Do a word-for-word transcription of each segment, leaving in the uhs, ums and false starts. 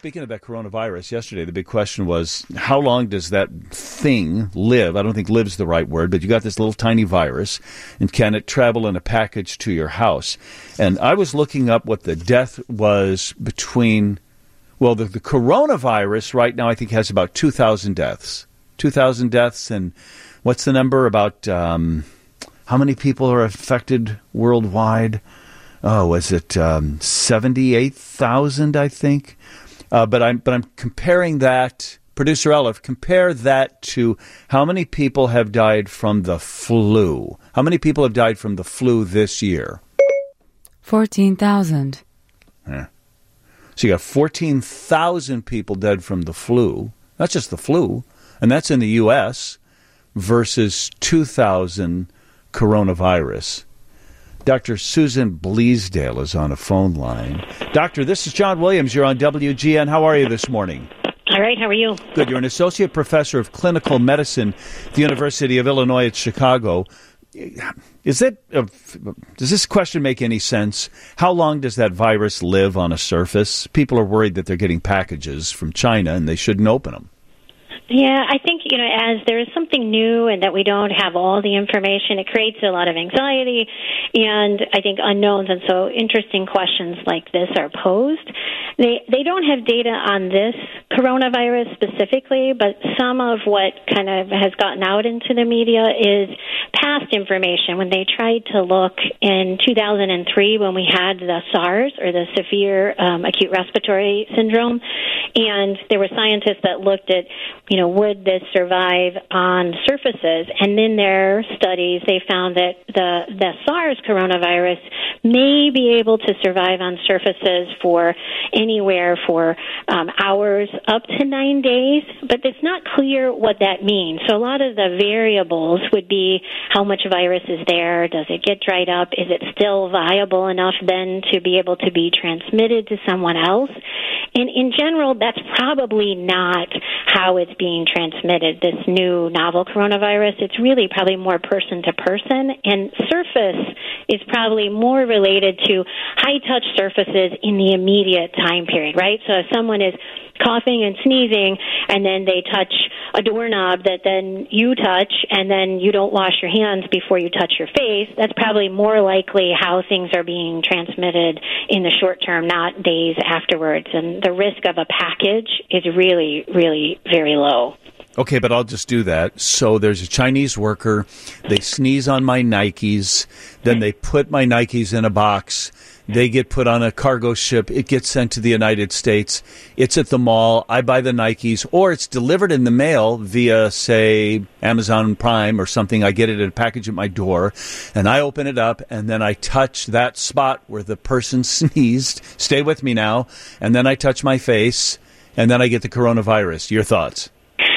speaking of that coronavirus, yesterday the big question was, how long does that thing live? I don't think live's the right word, but you got this little tiny virus, and can it travel in a package to your house? And I was looking up what the death was between, well, the, the coronavirus right now I think has about two thousand deaths. two thousand deaths, and what's the number? About um, how many people are affected worldwide? Oh, was it um, seventy-eight thousand, I think? Uh, but I'm but I'm comparing that, Producer Olive, compare that to how many people have died from the flu. How many people have died from the flu this year? fourteen thousand. Yeah. So you got fourteen thousand people dead from the flu. That's just the flu. And that's in the U S versus two thousand coronavirus. Doctor Susan Bleasdale is on a phone line. Doctor, this is John Williams. You're on W G N. How are you this morning? All right. How are you? Good. You're an associate professor of clinical medicine at the University of Illinois at Chicago. Is it? Uh, does this question make any sense? How long does that virus live on a surface? People are worried that they're getting packages from China and they shouldn't open them. Yeah, I think, you know, as there is something new and that we don't have all the information, it creates a lot of anxiety and I think unknowns. And so interesting questions like this are posed. They they don't have data on this coronavirus specifically, but some of what kind of has gotten out into the media is past information. When they tried to look in two thousand three when we had the SARS, or the severe um, acute respiratory syndrome, and there were scientists that looked at, you know, would this survive on surfaces? And in their studies, they found that the, the SARS coronavirus may be able to survive on surfaces for anywhere for um, hours up to nine days, but it's not clear what that means. So a lot of the variables would be how much virus is there, does it get dried up, is it still viable enough then to be able to be transmitted to someone else? And in general, that's probably not how it's being transmitted, this new novel coronavirus. It's really probably more person to person, and surface is probably more related to high-touch surfaces in the immediate time period, right? So if someone is coughing and sneezing, and then they touch a doorknob that then you touch, and then you don't wash your hands before you touch your face, that's probably more likely how things are being transmitted in the short term, not days afterwards. And the risk of a package is really, really very low. Okay, but I'll just do that. So there's a Chinese worker. They sneeze on my Nikes. Then they put my Nikes in a box. They get put on a cargo ship. It gets sent to the United States. It's at the mall. I buy the Nikes. Or it's delivered in the mail via, say, Amazon Prime or something. I get it in a package at my door. And I open it up. And then I touch that spot where the person sneezed. Stay with me now. And then I touch my face. And then I get the coronavirus. Your thoughts?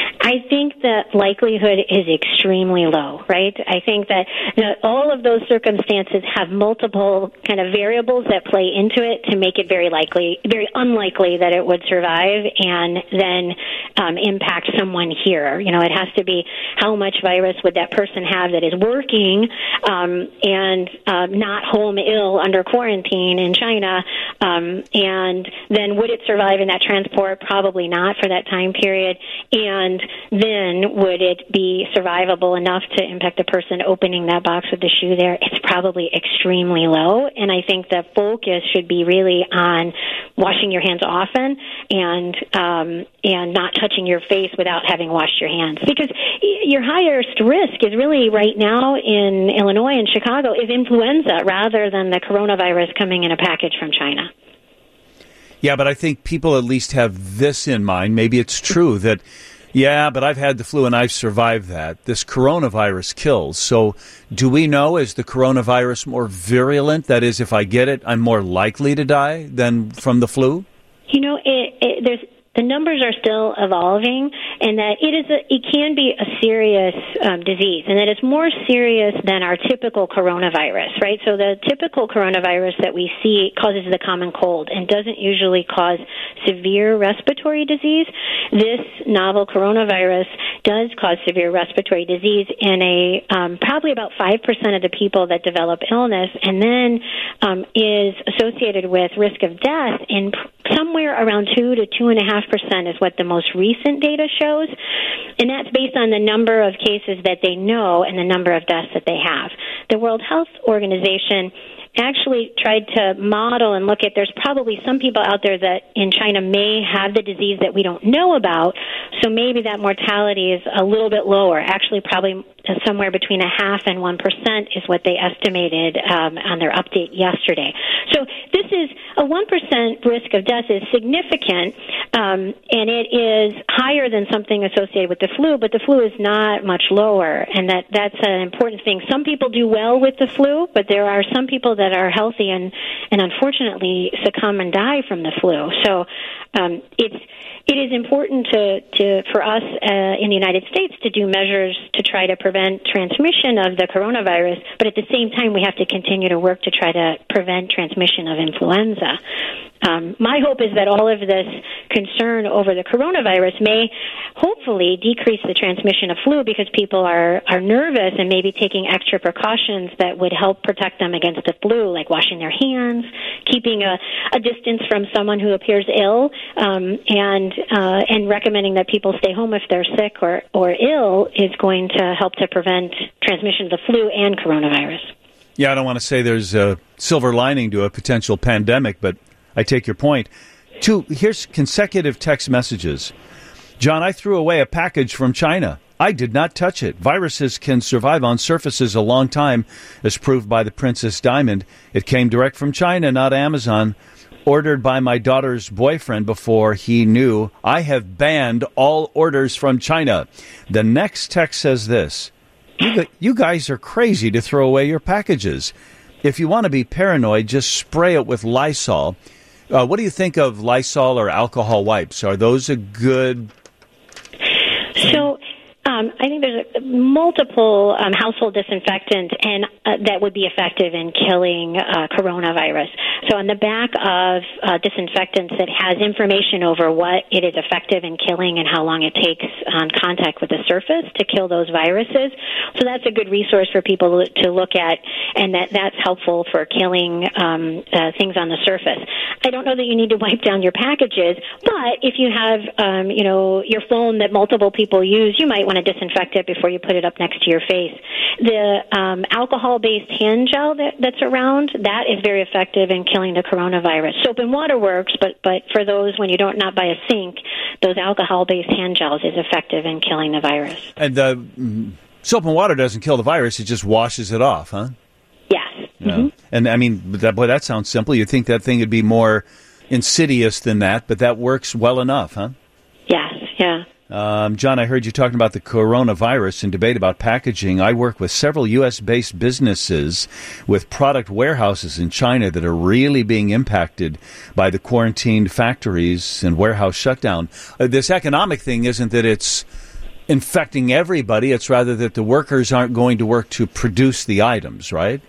I think the likelihood is extremely low, right? I think that you know, all of those circumstances have multiple kind of variables that play into it to make it very likely, very unlikely that it would survive and then um, impact someone here. You know, it has to be how much virus would that person have that is working um, and uh, not home ill under quarantine in China, um, and then would it survive in that transport? Probably not for that time period, and then would it be survivable enough to impact the person opening that box with the shoe there? It's probably extremely low, and I think the focus should be really on washing your hands often and um, and not touching your face without having washed your hands. Because your highest risk is really right now in Illinois and Chicago is influenza rather than the coronavirus coming in a package from China. Yeah, but I think people at least have this in mind. Maybe it's true that, yeah, but I've had the flu and I've survived that. This coronavirus kills. So do we know, is the coronavirus more virulent? That is, if I get it, I'm more likely to die than from the flu? You know, it, it, there's the numbers are still evolving, and that it is a, it can be a serious um, disease, and that it's more serious than our typical coronavirus, right? So the typical coronavirus that we see causes the common cold and doesn't usually cause severe respiratory disease. This novel coronavirus does cause severe respiratory disease in a um, probably about five percent of the people that develop illness, and then um, is associated with risk of death in somewhere around two to two and a half percent is what the most recent data shows, and that's based on the number of cases that they know and the number of deaths that they have. The World Health Organization actually tried to model and look at, there's probably some people out there that in China may have the disease that we don't know about, so maybe that mortality is a little bit lower, actually probably somewhere between a half and one percent is what they estimated um, on their update yesterday. So this is a one percent risk of death is significant, um, and it is higher than something associated with the flu, but the flu is not much lower, and that, that's an important thing. Some people do well with the flu, but there are some people that are healthy and, and unfortunately succumb and die from the flu. So um, it's it is important to, to for us uh, in the United States to do measures to try to prevent transmission of the coronavirus, but at the same time we have to continue to work to try to prevent transmission of influenza. Um, my hope is that all of this concern over the coronavirus may hopefully decrease the transmission of flu because people are, are nervous and maybe taking extra precautions that would help protect them against the flu, like washing their hands, keeping a, a distance from someone who appears ill, um, and uh, and recommending that people stay home if they're sick or, or ill is going to help to prevent transmission of the flu and coronavirus. Yeah, I don't want to say there's a silver lining to a potential pandemic, but I take your point. Two, here's consecutive text messages. John, I threw away a package from China. I did not touch it. Viruses can survive on surfaces a long time, as proved by the Princess Diamond. It came direct from China, not Amazon. Ordered by my daughter's boyfriend before he knew. I have banned all orders from China. The next text says this. You, you guys are crazy to throw away your packages. If you want to be paranoid, just spray it with Lysol. Uh, what do you think of Lysol or alcohol wipes? Are those a good... So um, I think there's a, multiple um, household disinfectants and uh, that would be effective in killing uh, coronavirus. So on the back of uh, disinfectants that has information over what it is effective in killing and how long it takes on contact with the surface to kill those viruses. So that's a good resource for people to look at, and that, that's helpful for killing um, uh, things on the surface. I don't know that you need to wipe down your packages, but if you have, um, you know, your phone that multiple people use, you might want to disinfect it before you put it up next to your face. The um, alcohol-based hand gel that, that's around, that is very effective in killing the coronavirus. Soap and water works, but, but for those when you don't not buy a sink, those alcohol-based hand gels is effective in killing the virus. And the mm, soap and water doesn't kill the virus; it just washes it off, huh? Yes. Yeah. Mm-hmm. And I mean, that, boy, that sounds simple. You'd think that thing would be more insidious than that, but that works well enough, huh? Yes. Yeah. Um, John, I heard you talking about the coronavirus and debate about packaging. I work with several U S-based businesses with product warehouses in China that are really being impacted by the quarantined factories and warehouse shutdown. Uh, this economic thing isn't that it's infecting everybody. It's rather that the workers aren't going to work to produce the items, right?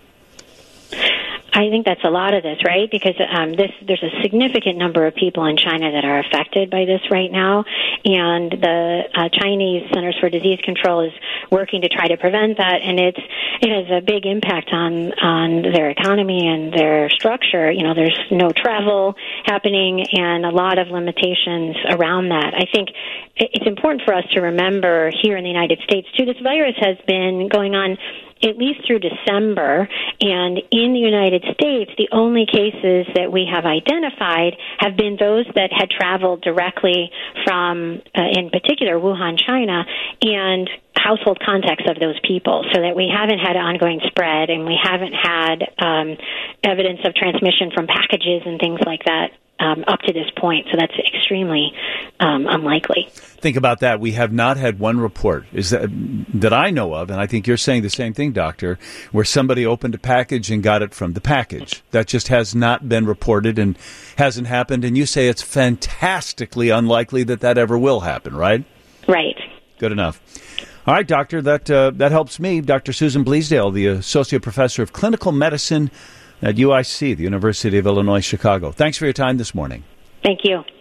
I think that's a lot of this, right? Because um, this there's a significant number of people in China that are affected by this right now, and the uh, Chinese Centers for Disease Control is working to try to prevent that, and it's it has a big impact on on their economy and their structure. You know, there's no travel happening and a lot of limitations around that. I think it's important for us to remember here in the United States, too, this virus has been going on at least through December, and in the United States, the only cases that we have identified have been those that had traveled directly from, uh, in particular, Wuhan, China, and household contacts of those people, so that we haven't had ongoing spread, and we haven't had um, evidence of transmission from packages and things like that um, up to this point. So that's extremely um, unlikely. Think about that. We have not had one report is that that I know of, and I think you're saying the same thing, Doctor, where somebody opened a package and got it from the package. That just has not been reported and hasn't happened. And you say it's fantastically unlikely that that ever will happen, right? Right. Good enough. All right, Doctor, that uh, that helps me. Doctor Susan Bleasdale, the Associate Professor of Clinical Medicine at U I C, the University of Illinois Chicago. Thanks for your time this morning. Thank you.